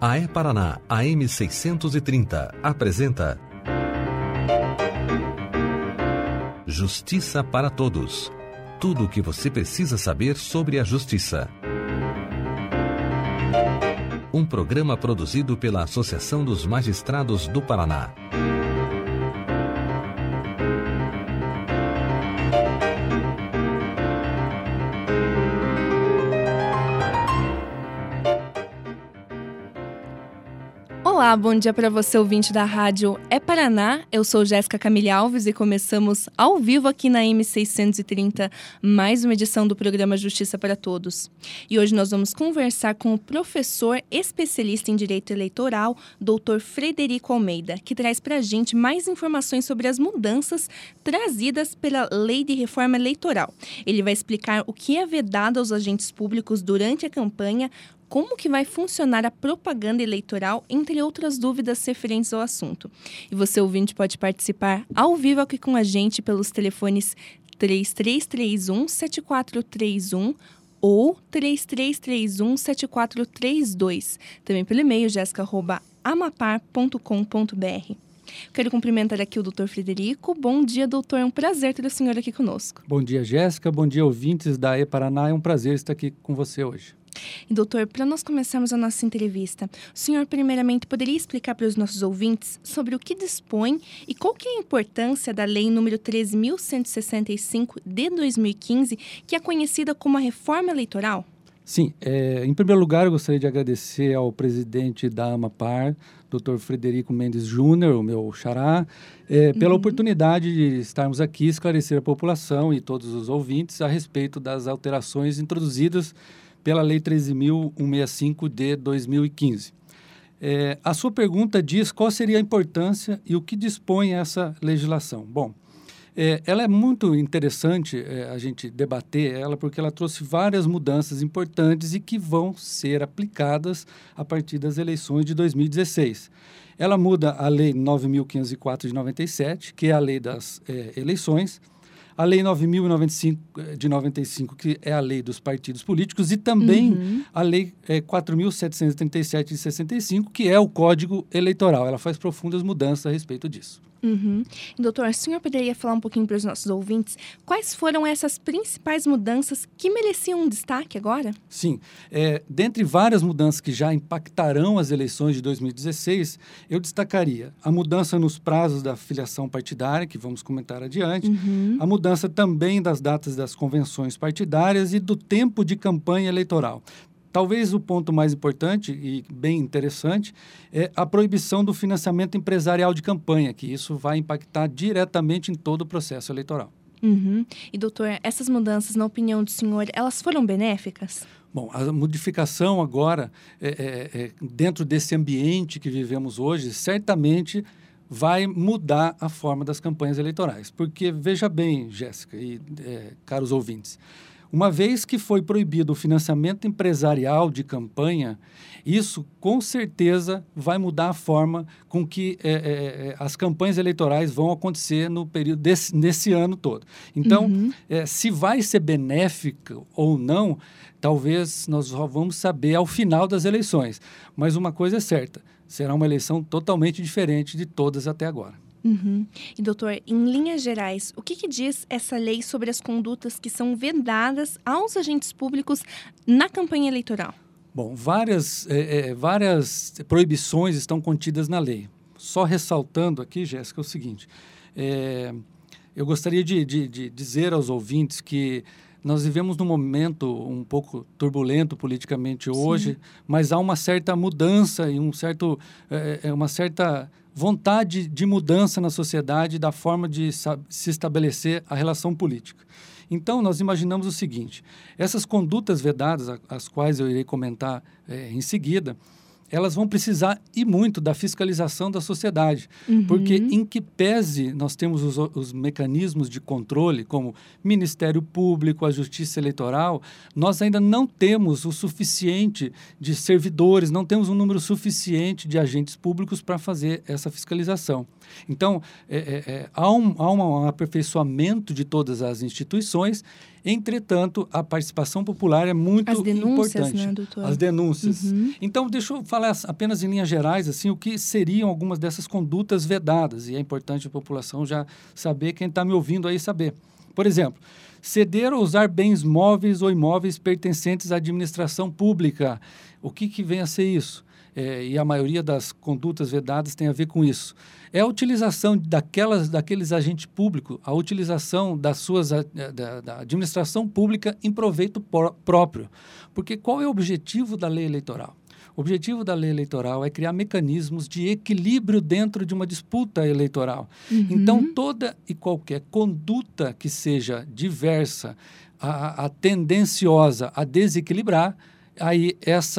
A E-Paraná AM 630 apresenta Justiça para Todos. Tudo o que você precisa saber sobre a justiça. Um programa produzido pela Associação dos Magistrados do Paraná. Olá, bom dia para você, ouvinte da Rádio E-Paraná. Eu sou Jéssica Camille Alves e começamos ao vivo aqui na M630 mais uma edição do programa Justiça para Todos. E hoje nós vamos conversar com o professor especialista em Direito Eleitoral, Dr. Frederico Almeida, que traz para a gente mais informações sobre as mudanças trazidas pela Lei de Reforma Eleitoral. Ele vai explicar o que é vedado aos agentes públicos durante a campanha, como que vai funcionar a propaganda eleitoral, entre outras dúvidas referentes ao assunto. E você, ouvinte, pode participar ao vivo aqui com a gente pelos telefones 3331-7431 ou 3331-7432. Também pelo e-mail jessica@amapar.com.br. Quero cumprimentar aqui o doutor Frederico. Bom dia, doutor. É um prazer ter o senhor aqui conosco. Bom dia, Jéssica. Bom dia, ouvintes da E-Paraná. É um prazer estar aqui com você hoje. E, doutor, para nós começarmos a nossa entrevista, o senhor primeiramente poderia explicar para os nossos ouvintes sobre o que dispõe e qual que é a importância da Lei número 13.165 de 2015, que é conhecida como a Reforma Eleitoral? Sim, em primeiro lugar eu gostaria de agradecer ao presidente da Amapar, Dr. Frederico Mendes Júnior, o meu xará, pela oportunidade de estarmos aqui esclarecer a população e todos os ouvintes a respeito das alterações introduzidas pela Lei 13.165 de 2015. A sua pergunta diz qual seria a importância e o que dispõe essa legislação. Bom, ela é muito interessante a gente debater ela porque ela trouxe várias mudanças importantes e que vão ser aplicadas a partir das eleições de 2016. Ela muda a Lei 9.504 de 97, que é a lei das eleições, a Lei 9.095 de 95, que é a lei dos partidos políticos, e também a Lei 4.737 de 65, que é o Código Eleitoral. Ela faz profundas mudanças a respeito disso. Doutor, o senhor poderia falar um pouquinho para os nossos ouvintes quais foram essas principais mudanças que mereciam um destaque agora? Sim. Dentre várias mudanças que já impactarão as eleições de 2016, eu destacaria a mudança nos prazos da filiação partidária, que vamos comentar adiante, a mudança também das datas das convenções partidárias e do tempo de campanha eleitoral. Talvez o ponto mais importante e bem interessante é a proibição do financiamento empresarial de campanha, que isso vai impactar diretamente em todo o processo eleitoral. E, doutor, essas mudanças, na opinião do senhor, elas foram benéficas? Bom, a modificação agora, dentro desse ambiente que vivemos hoje, certamente vai mudar a forma das campanhas eleitorais. Porque, veja bem, Jéssica e caros ouvintes, uma vez que foi proibido o financiamento empresarial de campanha, isso com certeza vai mudar a forma com que as campanhas eleitorais vão acontecer no período nesse ano todo. Então, se vai ser benéfico ou não, talvez nós só vamos saber ao final das eleições. Mas uma coisa é certa, será uma eleição totalmente diferente de todas até agora. E, doutor, em linhas gerais, o que diz essa lei sobre as condutas que são vedadas aos agentes públicos na campanha eleitoral? Bom, várias proibições estão contidas na lei. Só ressaltando aqui, Jéssica, o seguinte, eu gostaria de dizer aos ouvintes que nós vivemos num momento um pouco turbulento politicamente hoje, mas há uma certa mudança e uma certa vontade de mudança na sociedade da forma de se estabelecer a relação política. Então, nós imaginamos o seguinte, essas condutas vedadas, as quais eu irei comentar em seguida, elas vão precisar e muito da fiscalização da sociedade, porque em que pese nós temos os mecanismos de controle, como Ministério Público, a Justiça Eleitoral, nós ainda não temos o suficiente de servidores, não temos um número suficiente de agentes públicos para fazer essa fiscalização. Então, há um aperfeiçoamento de todas as instituições Entretanto, a participação popular é muito As denúncias, importante. né, doutor? As denúncias. Uhum. Então, deixa eu falar apenas em linhas gerais, assim, o que seriam algumas dessas condutas vedadas. E é importante a população já saber, quem está me ouvindo aí saber. Por exemplo, ceder ou usar bens móveis ou imóveis pertencentes à administração pública. O que vem a ser isso? E a maioria das condutas vedadas tem a ver com isso. É a utilização daqueles agentes públicos, a utilização da administração pública em proveito próprio. Porque qual é o objetivo da lei eleitoral? O objetivo da lei eleitoral é criar mecanismos de equilíbrio dentro de uma disputa eleitoral. Uhum. Então, toda e qualquer conduta que seja diversa, a tendenciosa a desequilibrar, aí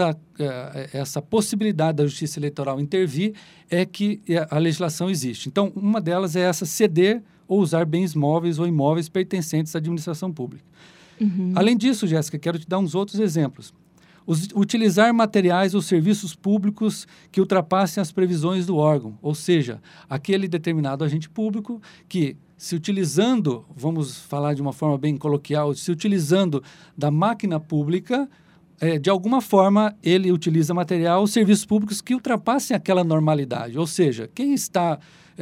essa possibilidade da Justiça Eleitoral intervir é que a legislação existe. Então, uma delas é essa: ceder ou usar bens móveis ou imóveis pertencentes à administração pública. Uhum. Além disso, Jéssica, quero te dar uns outros exemplos. Utilizar materiais ou serviços públicos que ultrapassem as previsões do órgão, ou seja, aquele determinado agente público que, se utilizando, vamos falar de uma forma bem coloquial, se utilizando da máquina pública, de alguma forma ele utiliza material ou serviços públicos que ultrapassem aquela normalidade, ou seja, quem está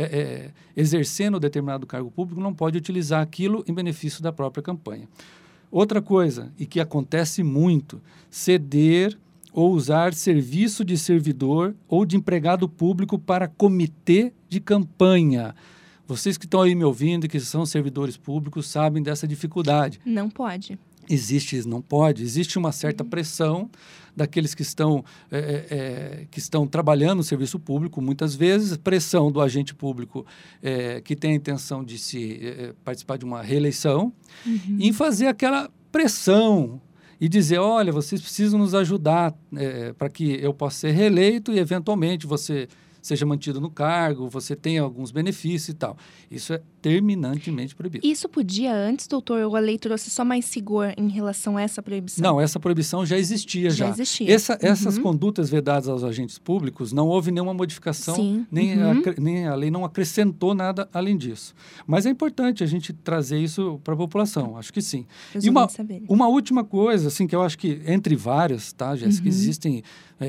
exercendo determinado cargo público não pode utilizar aquilo em benefício da própria campanha. Outra coisa, e que acontece muito, ceder ou usar serviço de servidor ou de empregado público para comitê de campanha. Vocês que estão aí me ouvindo e que são servidores públicos sabem dessa dificuldade. Não pode. Não pode. Existe uma certa pressão daqueles que estão trabalhando no serviço público, muitas vezes, pressão do agente público que tem a intenção de participar de uma reeleição, em fazer aquela pressão e dizer: olha, vocês precisam nos ajudar para que eu possa ser reeleito e, eventualmente, você seja mantido no cargo, você tenha alguns benefícios e tal. Isso é terminantemente proibido. Isso podia antes, doutor, ou a lei trouxe só mais rigor em relação a essa proibição? Não, essa proibição já existia. Já existia. Essas condutas vedadas aos agentes públicos, não houve nenhuma modificação, Sim. nem a lei não acrescentou nada além disso. Mas é importante a gente trazer isso para a população, acho que sim. E uma última coisa, assim, que eu acho que, entre várias, tá, Jéssica, existem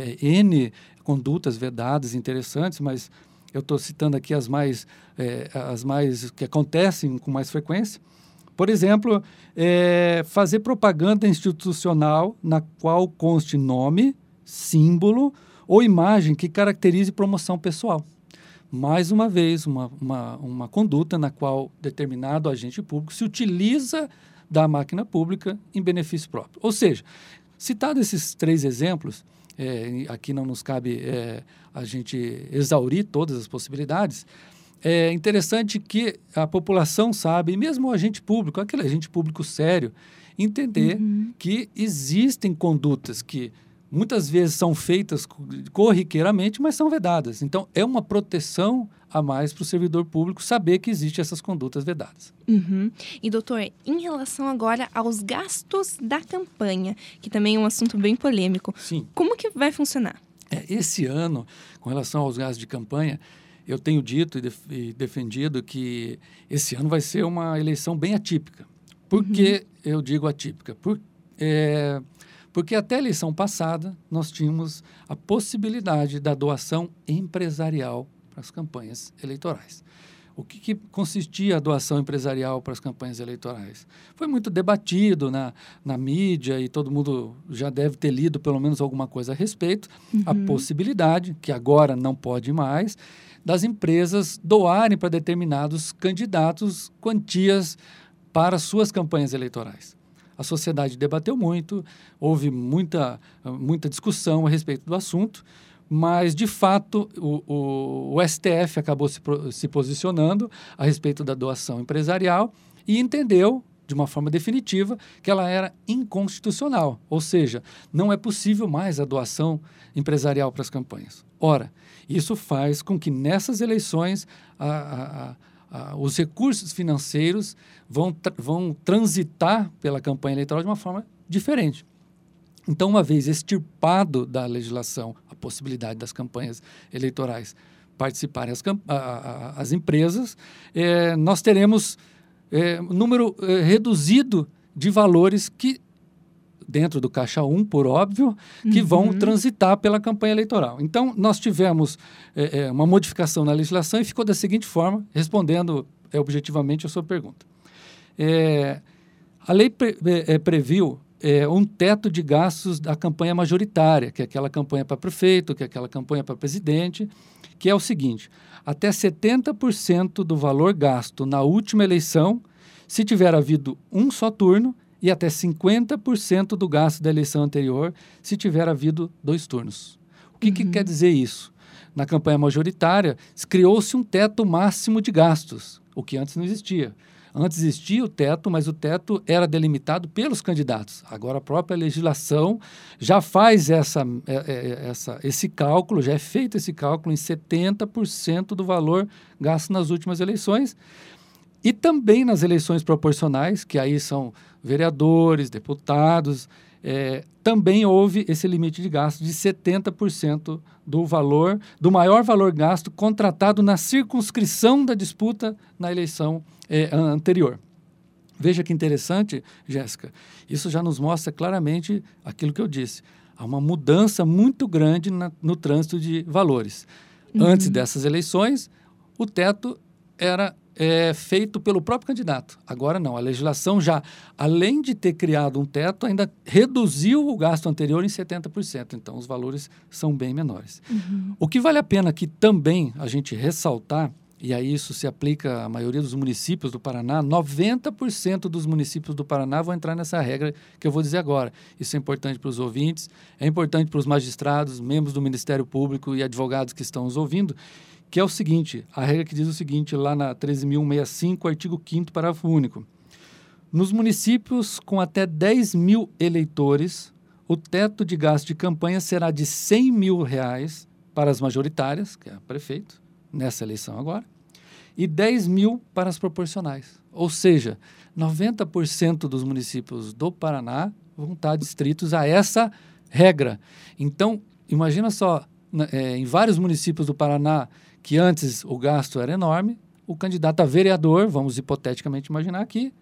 N condutas vedadas interessantes, mas eu estou citando aqui as mais que acontecem com mais frequência. Por exemplo, fazer propaganda institucional na qual conste nome, símbolo ou imagem que caracterize promoção pessoal. Mais uma vez, uma conduta na qual determinado agente público se utiliza da máquina pública em benefício próprio. Ou seja, citado esses 3 exemplos, aqui não nos cabe a gente exaurir todas as possibilidades. É interessante que a população saiba, e mesmo o agente público, aquele agente público sério, entender que existem condutas que muitas vezes são feitas corriqueiramente, mas são vedadas. Então, é uma proteção a mais para o servidor público saber que existem essas condutas vedadas. E, doutor, em relação agora aos gastos da campanha, que também é um assunto bem polêmico, sim, como que vai funcionar? Esse ano, com relação aos gastos de campanha, eu tenho dito e defendido que esse ano vai ser uma eleição bem atípica. Por que eu digo atípica? Porque até a eleição passada, nós tínhamos a possibilidade da doação empresarial para as campanhas eleitorais. O que consistia a doação empresarial para as campanhas eleitorais? Foi muito debatido na mídia e todo mundo já deve ter lido pelo menos alguma coisa a respeito. A possibilidade, que agora não pode mais, das empresas doarem para determinados candidatos quantias para suas campanhas eleitorais. A sociedade debateu muito, houve muita discussão a respeito do assunto, mas, de fato, o STF acabou se posicionando a respeito da doação empresarial e entendeu, de uma forma definitiva, que ela era inconstitucional, ou seja, não é possível mais a doação empresarial para as campanhas. Ora, isso faz com que nessas eleições os recursos financeiros vão transitar pela campanha eleitoral de uma forma diferente. Então, uma vez extirpado da legislação a possibilidade das campanhas eleitorais participarem as empresas, nós teremos número reduzido de valores que, dentro do Caixa 1, por óbvio, que vão transitar pela campanha eleitoral. Então, nós tivemos uma modificação na legislação e ficou da seguinte forma, respondendo objetivamente a sua pergunta. A lei previu um teto de gastos da campanha majoritária, que é aquela campanha para prefeito, que é aquela campanha para presidente, que é o seguinte: até 70% do valor gasto na última eleição, se tiver havido um só turno, e até 50% do gasto da eleição anterior, se tiver havido 2 turnos. O que quer dizer isso? Na campanha majoritária, criou-se um teto máximo de gastos, o que antes não existia. Antes existia o teto, mas o teto era delimitado pelos candidatos. Agora a própria legislação já faz esse cálculo, já é feito esse cálculo em 70% do valor gasto nas últimas eleições. E também nas eleições proporcionais, que aí são vereadores, deputados, também houve esse limite de gasto de 70% do maior valor gasto contratado na circunscrição da disputa na eleição anterior. Veja que interessante, Jéssica, isso já nos mostra claramente aquilo que eu disse. Há uma mudança muito grande no trânsito de valores. Antes dessas eleições, o teto era feito pelo próprio candidato. Agora não, a legislação já, além de ter criado um teto, ainda reduziu o gasto anterior em 70%. Então, os valores são bem menores. O que vale a pena aqui também a gente ressaltar, e aí isso se aplica à maioria dos municípios do Paraná, 90% dos municípios do Paraná vão entrar nessa regra que eu vou dizer agora. Isso é importante para os ouvintes, é importante para os magistrados, membros do Ministério Público e advogados que estão nos ouvindo, que é o seguinte, a regra que diz o seguinte, lá na 13.165, artigo 5º, parágrafo único. Nos municípios com até 10 mil eleitores, o teto de gasto de campanha será de R$100 mil para as majoritárias, que é prefeito, nessa eleição agora, e 10 mil para as proporcionais. Ou seja, 90% dos municípios do Paraná vão estar adstritos a essa regra. Então, imagina só, em vários municípios do Paraná, que antes o gasto era enorme, o candidato a vereador, vamos hipoteticamente imaginar aqui,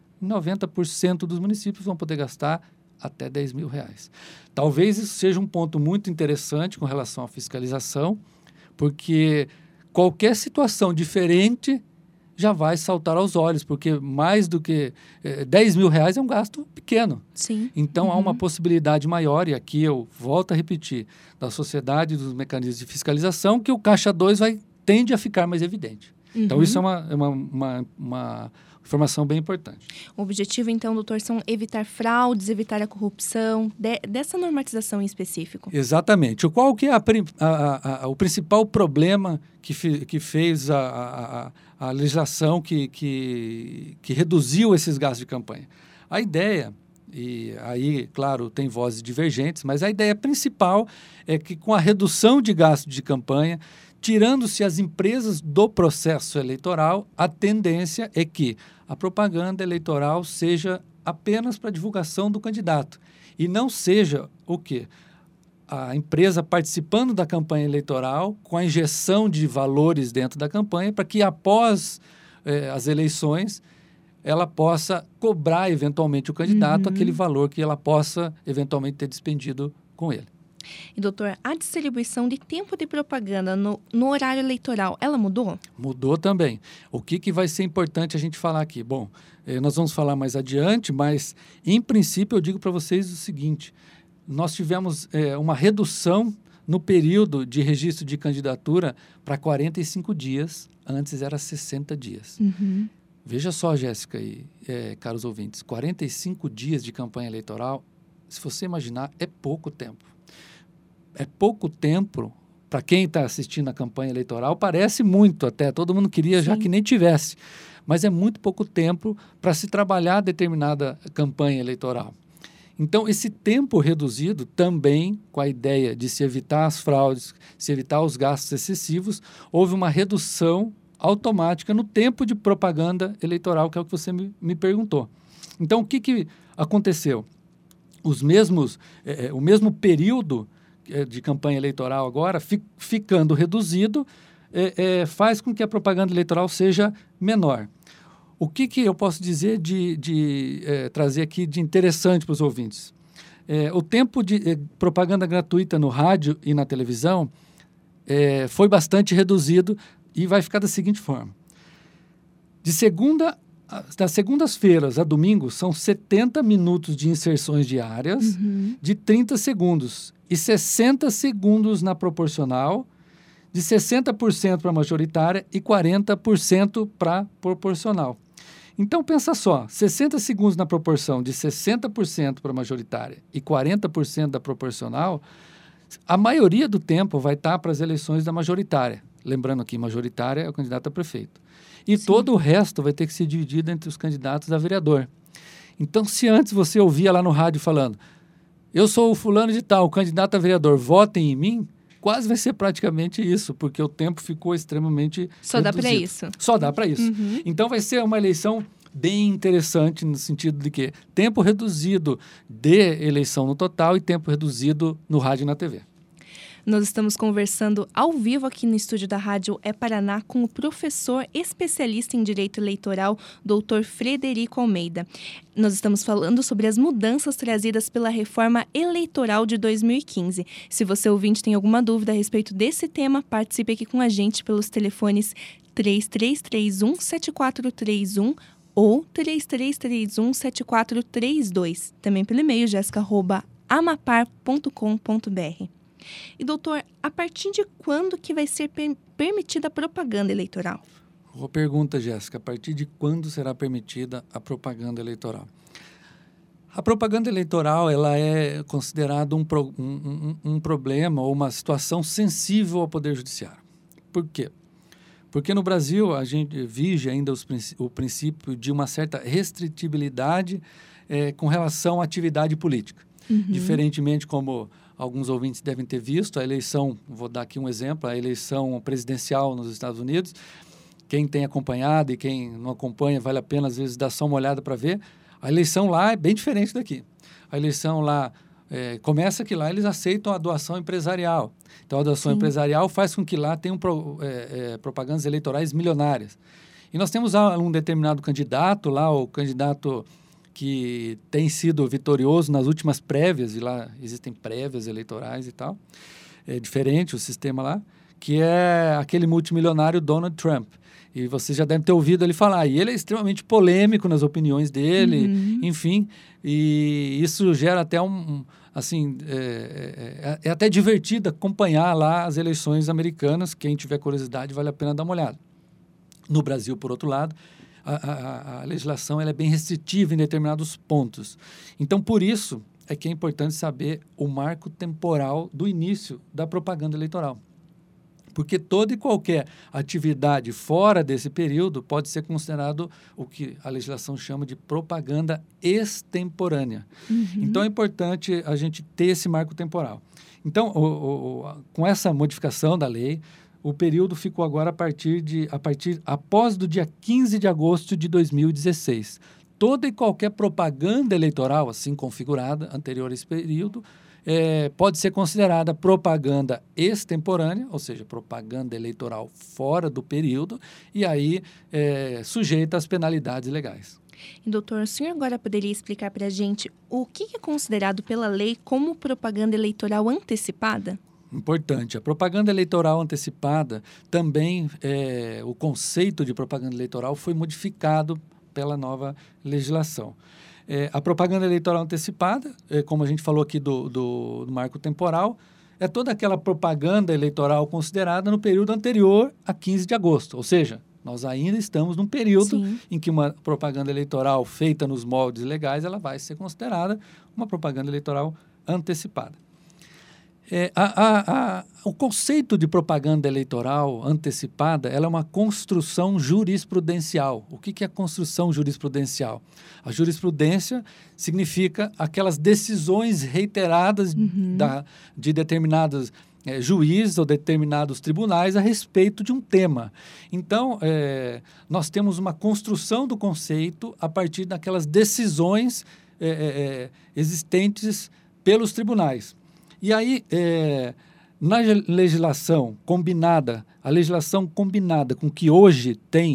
90% dos municípios vão poder gastar até R$10 mil. Talvez isso seja um ponto muito interessante com relação à fiscalização, porque qualquer situação diferente já vai saltar aos olhos, porque mais do que R$10 mil é um gasto pequeno. Sim. Então, há uma possibilidade maior, e aqui eu volto a repetir, da sociedade, dos mecanismos de fiscalização, que o Caixa 2 tende a ficar mais evidente. Então, isso é uma informação bem importante. O objetivo, então, doutor, são evitar fraudes, evitar a corrupção, dessa normatização em específico. Exatamente. Qual que é o principal problema que fez a legislação que reduziu esses gastos de campanha? A ideia, e aí, claro, tem vozes divergentes, mas a ideia principal é que com a redução de gastos de campanha, tirando-se as empresas do processo eleitoral, a tendência é que a propaganda eleitoral seja apenas para divulgação do candidato e não seja o quê? A empresa participando da campanha eleitoral com a injeção de valores dentro da campanha para que após as eleições ela possa cobrar eventualmente o candidato aquele valor que ela possa eventualmente ter despendido com ele. E, doutor, a distribuição de tempo de propaganda no horário eleitoral, ela mudou? Mudou também. O que vai ser importante a gente falar aqui? Bom, nós vamos falar mais adiante, mas, em princípio, eu digo para vocês o seguinte, nós tivemos uma redução no período de registro de candidatura para 45 dias, antes era 60 dias. Veja só, Jéssica e caros ouvintes, 45 dias de campanha eleitoral, se você imaginar, é pouco tempo. É pouco tempo, para quem está assistindo a campanha eleitoral, parece muito até, todo mundo queria já que nem tivesse, mas é muito pouco tempo para se trabalhar determinada campanha eleitoral. Então, esse tempo reduzido também, com a ideia de se evitar as fraudes, se evitar os gastos excessivos, houve uma redução automática no tempo de propaganda eleitoral, que é o que você me perguntou. Então, o que aconteceu? O mesmo período de campanha eleitoral agora, ficando reduzido, faz com que a propaganda eleitoral seja menor. O que eu posso dizer de trazer aqui de interessante para os ouvintes? O tempo de propaganda gratuita no rádio e na televisão foi bastante reduzido e vai ficar da seguinte forma. Das segundas-feiras a domingo, são 70 minutos de inserções diárias de 30 segundos e 60 segundos na proporcional, de 60% para majoritária e 40% para proporcional. Então, pensa só, 60 segundos na proporção de 60% para majoritária e 40% da proporcional, a maioria do tempo vai estar para as eleições da majoritária. Lembrando aqui, majoritária é o candidato a prefeito. E Sim. todo o resto vai ter que ser dividido entre os candidatos a vereador. Então, se antes você ouvia lá no rádio falando, eu sou o fulano de tal, o candidato a vereador, votem em mim, quase vai ser praticamente isso, porque o tempo ficou extremamente Só reduzido. dá para isso. Só dá para isso. Então, vai ser uma eleição bem interessante no sentido de que tempo reduzido de eleição no total e tempo reduzido no rádio e na TV. Nós estamos conversando ao vivo aqui no estúdio da Rádio Paraná com o professor especialista em Direito Eleitoral, Dr. Frederico Almeida. Nós estamos falando sobre as mudanças trazidas pela reforma eleitoral de 2015. Se você ouvinte tem alguma dúvida a respeito desse tema, participe aqui com a gente pelos telefones 3331-7431 ou 3331-7432. Também pelo e-mail jessica@amapar.com.br. E, doutor, a partir de quando que vai ser permitida a propaganda eleitoral? Boa pergunta, Jéssica. A partir de quando será permitida a propaganda eleitoral? A propaganda eleitoral ela é considerada um problema ou uma situação sensível ao Poder Judiciário. Por quê? Porque no Brasil a gente vige ainda o princípio de uma certa restritibilidade com relação à atividade política. Diferentemente como alguns ouvintes devem ter visto, a eleição, vou dar aqui um exemplo, a eleição presidencial nos Estados Unidos, quem tem acompanhado e quem não acompanha, vale a pena às vezes dar só uma olhada para ver, a eleição lá é bem diferente daqui. A eleição lá, começa que lá eles aceitam a doação empresarial. Então, a doação empresarial faz com que lá tenham propagandas eleitorais milionárias. E nós temos um determinado candidato lá, o candidato que tem sido vitorioso nas últimas prévias, e lá existem prévias eleitorais e tal, é diferente o sistema lá, que é aquele multimilionário Donald Trump. E você já deve ter ouvido ele falar. E ele é extremamente polêmico nas opiniões dele, enfim, e isso gera até é até divertido acompanhar lá as eleições americanas. Quem tiver curiosidade, vale a pena dar uma olhada. No Brasil, por outro lado, a legislação ela é bem restritiva em determinados pontos. Então, por isso, é que é importante saber o marco temporal do início da propaganda eleitoral. Porque toda e qualquer atividade fora desse período pode ser considerado o que a legislação chama de propaganda extemporânea. Então, é importante a gente ter esse marco temporal. Então, com essa modificação da lei, o período ficou agora após do dia 15 de agosto de 2016. Toda e qualquer propaganda eleitoral assim configurada anterior a esse período pode ser considerada propaganda extemporânea, ou seja, propaganda eleitoral fora do período, e aí sujeita às penalidades legais. E, doutor, o senhor agora poderia explicar para a gente o que é considerado pela lei como propaganda eleitoral antecipada? Importante. A propaganda eleitoral antecipada também, o conceito de propaganda eleitoral foi modificado pela nova legislação. A propaganda eleitoral antecipada, como a gente falou aqui do marco temporal, é toda aquela propaganda eleitoral considerada no período anterior a 15 de agosto. Ou seja, nós ainda estamos num período em que uma propaganda eleitoral feita nos moldes legais, ela vai ser considerada uma propaganda eleitoral antecipada. O conceito de propaganda eleitoral antecipada ela é uma construção jurisprudencial. O que é construção jurisprudencial? A jurisprudência significa aquelas decisões reiteradas de determinados juízes ou determinados tribunais a respeito de um tema. Então, nós temos uma construção do conceito a partir daquelas decisões existentes pelos tribunais. E aí, na legislação combinada, a legislação combinada com que hoje tem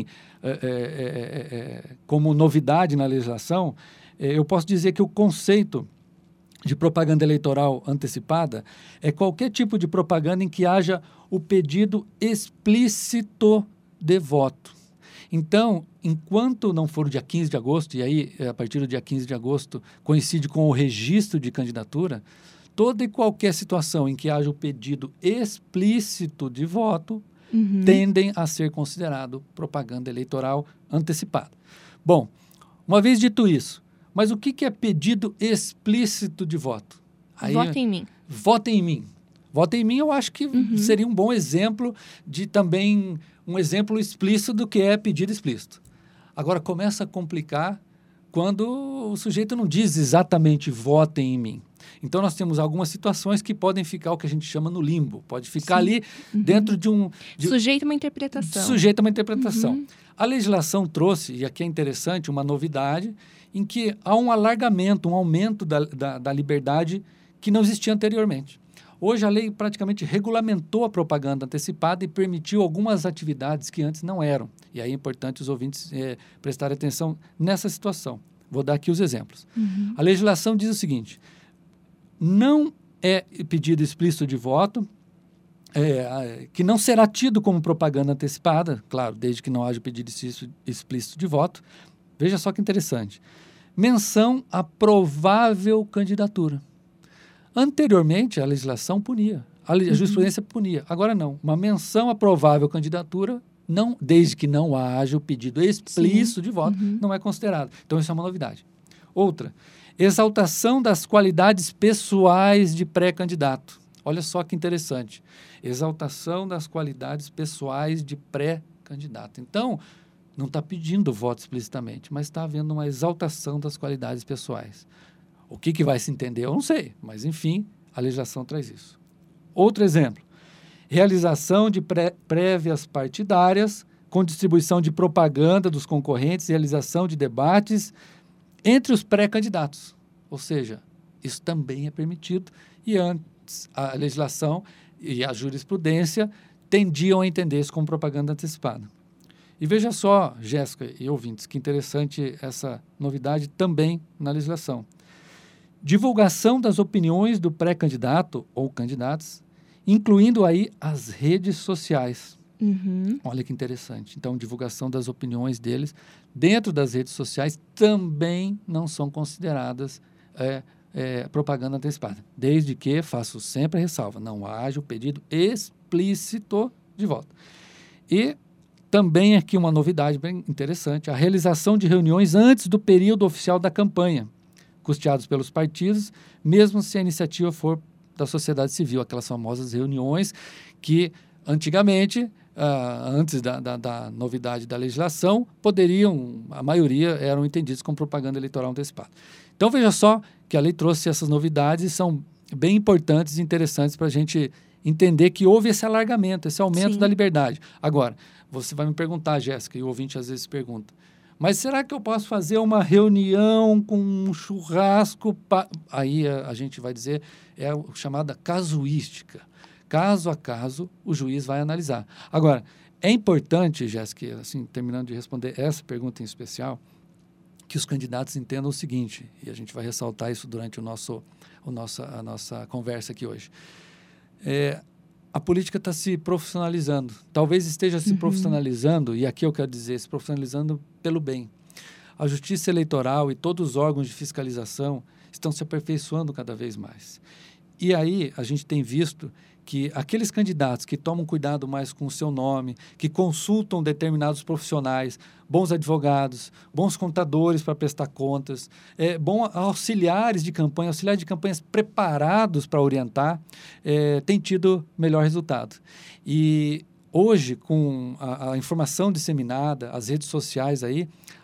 como novidade na legislação, eu posso dizer que o conceito de propaganda eleitoral antecipada é qualquer tipo de propaganda em que haja o pedido explícito de voto. Então, enquanto não for o dia 15 de agosto, e aí, a partir do dia 15 de agosto, coincide com o registro de candidatura, toda e qualquer situação em que haja o pedido explícito de voto tendem a ser considerado propaganda eleitoral antecipada. Bom, uma vez dito isso, mas o que é pedido explícito de voto? Aí, Vote em mim. Votem em mim. Votem em mim, eu acho que seria um bom exemplo de também um exemplo explícito do que é pedido explícito. Agora, começa a complicar quando o sujeito não diz exatamente votem em mim. Então, nós temos algumas situações que podem ficar o que a gente chama no limbo. Pode ficar ali dentro de um... Sujeito a uma interpretação. Sujeito a uma interpretação. A legislação trouxe, e aqui é interessante, uma novidade, em que há um alargamento, um aumento da liberdade que não existia anteriormente. Hoje, a lei praticamente regulamentou a propaganda antecipada e permitiu algumas atividades que antes não eram. E aí é importante os ouvintes prestarem atenção nessa situação. Vou dar aqui os exemplos. A legislação diz o seguinte: não é pedido explícito de voto, que não será tido como propaganda antecipada, claro, desde que não haja pedido explícito de voto. Veja só que interessante. Menção à provável candidatura. Anteriormente, a legislação punia, a jurisprudência punia. Agora não. Uma menção à provável candidatura, não, desde que não haja o pedido explícito de voto, não é considerado. Então, isso é uma novidade. Outra, exaltação das qualidades pessoais de pré-candidato. Olha só que interessante. Exaltação das qualidades pessoais de pré-candidato. Então, não está pedindo voto explicitamente, mas está havendo uma exaltação das qualidades pessoais. O que vai se entender, eu não sei, mas, enfim, a legislação traz isso. Outro exemplo, realização de prévias partidárias com distribuição de propaganda dos concorrentes, realização de debates entre os pré-candidatos. Ou seja, isso também é permitido e antes a legislação e a jurisprudência tendiam a entender isso como propaganda antecipada. E veja só, Jéssica e ouvintes, que interessante essa novidade também na legislação. Divulgação das opiniões do pré-candidato ou candidatos, incluindo aí as redes sociais. Olha que interessante. Então, divulgação das opiniões deles dentro das redes sociais também não são consideradas propaganda antecipada, desde que, faço sempre a ressalva, não haja o pedido explícito de voto. E também aqui uma novidade bem interessante, a realização de reuniões antes do período oficial da campanha, custeados pelos partidos, mesmo se a iniciativa for da sociedade civil, aquelas famosas reuniões que, antigamente, antes da novidade da legislação, a maioria eram entendidos como propaganda eleitoral antecipada. Então, veja só que a lei trouxe essas novidades e são bem importantes e interessantes para a gente entender que houve esse alargamento, esse aumento da liberdade. Agora, você vai me perguntar, Jéssica, e o ouvinte às vezes pergunta, mas será que eu posso fazer uma reunião com um churrasco? Aí a gente vai dizer, é a chamada casuística. Caso a caso, o juiz vai analisar. Agora, é importante, Jéssica, assim, terminando de responder essa pergunta em especial, que os candidatos entendam o seguinte, e a gente vai ressaltar isso durante a nossa conversa aqui hoje. A política está se profissionalizando. Talvez esteja se profissionalizando, e aqui eu quero dizer, se profissionalizando pelo bem. A Justiça Eleitoral e todos os órgãos de fiscalização estão se aperfeiçoando cada vez mais. E aí a gente tem visto que aqueles candidatos que tomam cuidado mais com o seu nome, que consultam determinados profissionais, bons advogados, bons contadores para prestar contas, bons auxiliares de campanhas preparados para orientar, têm tido melhor resultado. E hoje, com a informação disseminada, as redes sociais aí,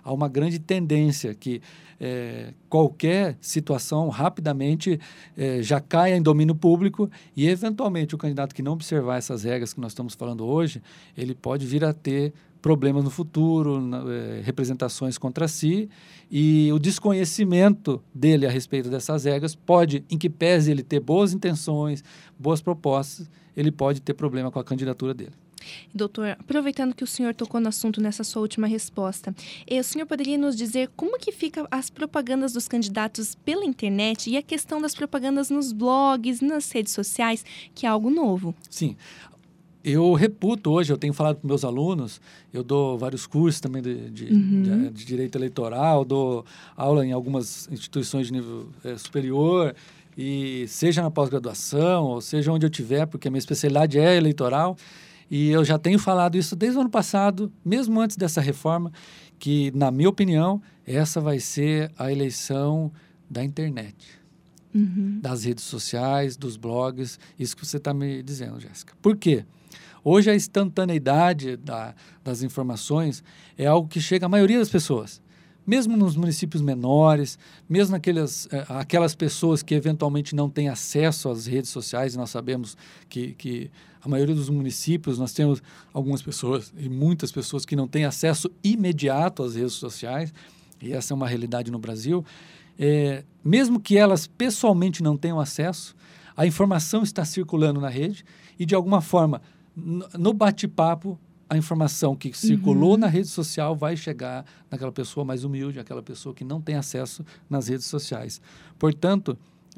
há uma grande tendência que qualquer situação rapidamente já caia em domínio público e, eventualmente, o candidato que não observar essas regras que nós estamos falando hoje, ele pode vir a ter problemas no futuro, representações contra si, e o desconhecimento dele a respeito dessas regras pode, em que pese ele ter boas intenções, boas propostas, ele pode ter problema com a candidatura dele. Doutor, aproveitando que o senhor tocou no assunto nessa sua última resposta, o senhor poderia nos dizer como que fica as propagandas dos candidatos pela internet e a questão das propagandas nos blogs, nas redes sociais, que é algo novo? Sim. Eu reputo hoje, eu tenho falado com meus alunos, eu dou vários cursos também de direito eleitoral, dou aula em algumas instituições de nível superior, e seja na pós-graduação, ou seja onde eu estiver, porque a minha especialidade é eleitoral, e eu já tenho falado isso desde o ano passado, mesmo antes dessa reforma, que, na minha opinião, essa vai ser a eleição da internet, das redes sociais, dos blogs, isso que você está me dizendo, Jéssica. Por quê? Hoje a instantaneidade das informações é algo que chega à maioria das pessoas. Mesmo nos municípios menores, mesmo aquelas pessoas que eventualmente não têm acesso às redes sociais, e nós sabemos que a maioria dos municípios nós temos algumas pessoas e muitas pessoas que não têm acesso imediato às redes sociais, e essa é uma realidade no Brasil. Mesmo que elas pessoalmente não tenham acesso, a informação está circulando na rede e, de alguma forma, no bate-papo, a informação que circulou na rede social vai chegar naquela pessoa mais humilde, aquela pessoa que não tem acesso nas redes sociais. Portanto,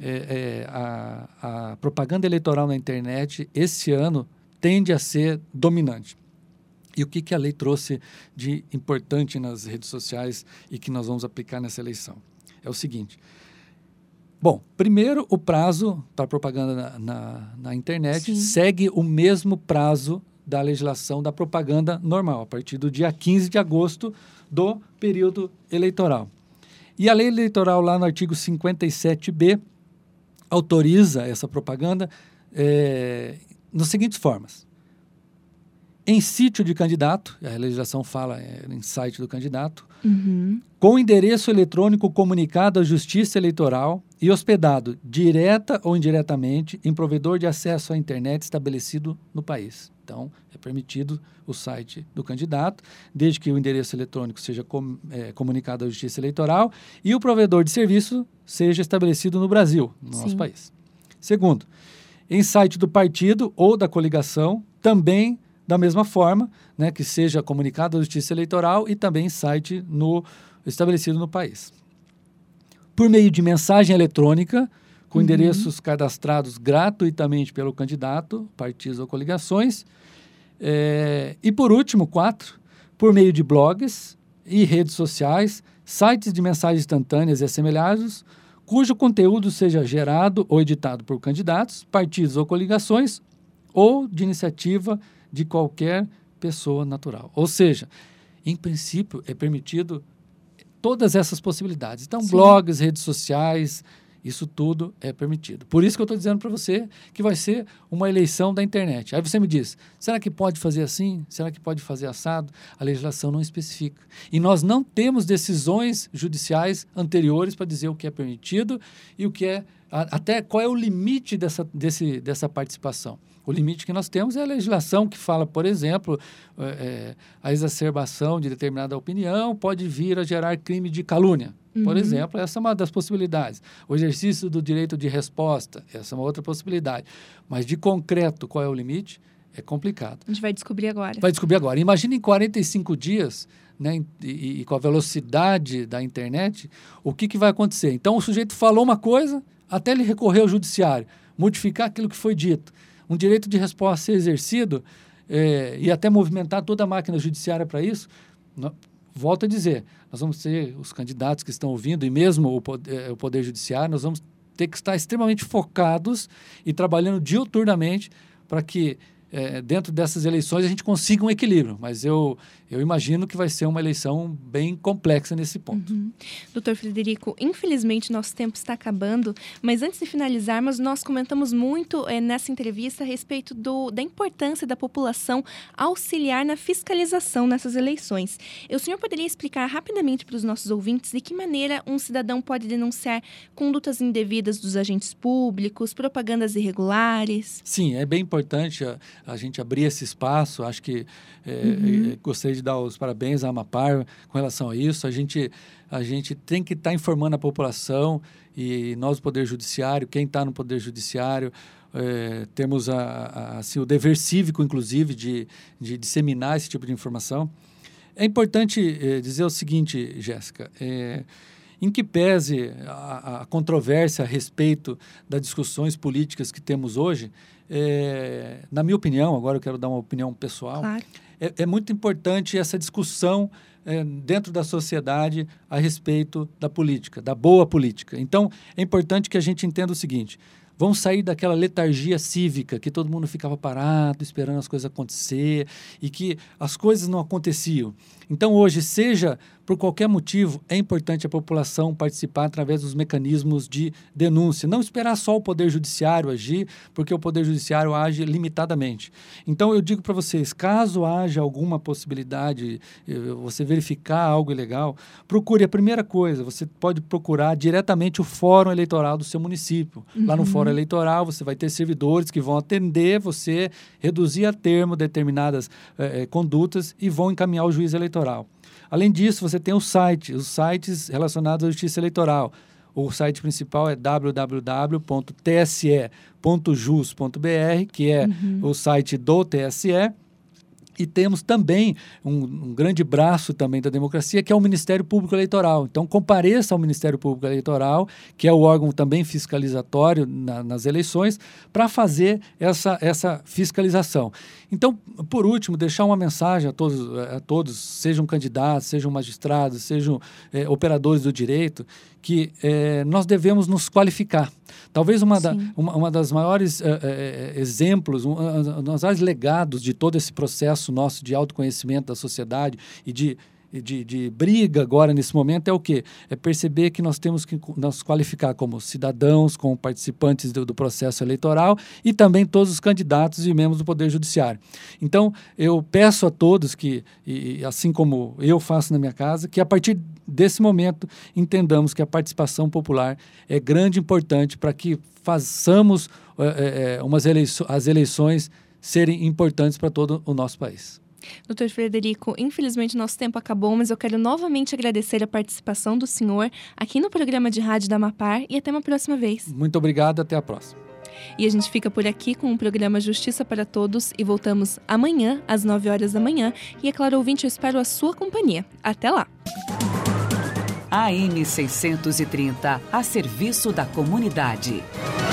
a propaganda eleitoral na internet, esse ano, tende a ser dominante. E o que a lei trouxe de importante nas redes sociais e que nós vamos aplicar nessa eleição? É o seguinte. Bom, primeiro, o prazo para propaganda na internet segue o mesmo prazo da legislação da propaganda normal, a partir do dia 15 de agosto do período eleitoral. E a lei eleitoral, lá no artigo 57b, autoriza essa propaganda nas seguintes formas. Em sítio de candidato, a legislação fala em site do candidato, com endereço eletrônico comunicado à Justiça Eleitoral e hospedado, direta ou indiretamente, em provedor de acesso à internet estabelecido no país. Então, é permitido o site do candidato, desde que o endereço eletrônico seja comunicado à Justiça Eleitoral e o provedor de serviço seja estabelecido no Brasil, no nosso país. Segundo, em site do partido ou da coligação, também da mesma forma, né, que seja comunicado à Justiça Eleitoral e também site estabelecido no país. Por meio de mensagem eletrônica, com endereços cadastrados gratuitamente pelo candidato, partidos ou coligações. E, por último, 4, por meio de blogs e redes sociais, sites de mensagens instantâneas e assemelhados, cujo conteúdo seja gerado ou editado por candidatos, partidos ou coligações, ou de iniciativa de qualquer pessoa natural. Ou seja, em princípio, é permitido todas essas possibilidades. Então, blogs, redes sociais, isso tudo é permitido. Por isso que eu estou dizendo para você que vai ser uma eleição da internet. Aí você me diz, será que pode fazer assim? Será que pode fazer assado? A legislação não especifica. E nós não temos decisões judiciais anteriores para dizer o que é permitido e o que até qual é o limite dessa participação. O limite que nós temos é a legislação que fala, por exemplo, a exacerbação de determinada opinião pode vir a gerar crime de calúnia. Por exemplo, essa é uma das possibilidades. O exercício do direito de resposta, essa é uma outra possibilidade. Mas, de concreto, qual é o limite? É complicado. A gente vai descobrir agora. Vai descobrir agora. Imagina em 45 dias, né, e com a velocidade da internet, o que vai acontecer? Então, o sujeito falou uma coisa, até ele recorrer ao judiciário, modificar aquilo que foi dito. Um direito de resposta ser exercido e até movimentar toda a máquina judiciária para isso, volto a dizer, nós vamos ter os candidatos que estão ouvindo e mesmo o Poder Judiciário, nós vamos ter que estar extremamente focados e trabalhando diuturnamente para que dentro dessas eleições a gente consiga um equilíbrio, mas eu imagino que vai ser uma eleição bem complexa nesse ponto. Doutor Frederico, infelizmente nosso tempo está acabando, mas antes de finalizarmos, nós comentamos muito nessa entrevista a respeito da importância da população auxiliar na fiscalização nessas eleições. O senhor poderia explicar rapidamente para os nossos ouvintes de que maneira um cidadão pode denunciar condutas indevidas dos agentes públicos, propagandas irregulares? Sim, é bem importante a gente abrir esse espaço. Acho que gostaria de dar os parabéns à Amapar com relação a isso. A gente tem que estar informando a população e nós, o Poder Judiciário, quem está no Poder Judiciário, temos assim, o dever cívico, inclusive, de disseminar esse tipo de informação. É importante dizer o seguinte, Jéssica, em que pese a controvérsia a respeito das discussões políticas que temos hoje, na minha opinião, agora eu quero dar uma opinião pessoal, claro. É muito importante essa discussão dentro da sociedade a respeito da política, da boa política. Então, é importante que a gente entenda o seguinte: vamos sair daquela letargia cívica que todo mundo ficava parado, esperando as coisas acontecer e que as coisas não aconteciam. Então, hoje, seja por qualquer motivo, é importante a população participar através dos mecanismos de denúncia. Não esperar só o Poder Judiciário agir, porque o Poder Judiciário age limitadamente. Então, eu digo para vocês, caso haja alguma possibilidade, você verificar algo ilegal, procure a primeira coisa, você pode procurar diretamente o Fórum Eleitoral do seu município. Lá no Fórum Eleitoral, você vai ter servidores que vão atender você, reduzir a termo determinadas condutas e vão encaminhar ao juiz eleitoral. Além disso, você tem os sites relacionados à Justiça Eleitoral. O site principal é www.tse.jus.br, que é o site do TSE. E temos também um grande braço também da democracia, que é o Ministério Público Eleitoral. Então, compareça ao Ministério Público Eleitoral, que é o órgão também fiscalizatório nas eleições, para fazer essa fiscalização. Então, por último, deixar uma mensagem a todos, sejam candidatos, sejam magistrados, sejam operadores do direito, que nós devemos nos qualificar. Talvez uma das maiores exemplos, um dos maiores legados de todo esse processo nosso de autoconhecimento da sociedade e de briga agora nesse momento é o quê? É perceber que nós temos que nos qualificar como cidadãos, como participantes do processo eleitoral e também todos os candidatos e membros do Poder Judiciário. Então, eu peço a todos que, assim como eu faço na minha casa, que a partir desse momento entendamos que a participação popular é grande e importante para que façamos as eleições serem importantes para todo o nosso país. Doutor Frederico, infelizmente nosso tempo acabou, mas eu quero novamente agradecer a participação do senhor aqui no programa de rádio da Amapar e até uma próxima vez. Muito obrigado, até a próxima. E a gente fica por aqui com o programa Justiça para Todos e voltamos amanhã, às 9 horas da manhã. E é claro, ouvinte, eu espero a sua companhia. Até lá! AM 630, a serviço da comunidade.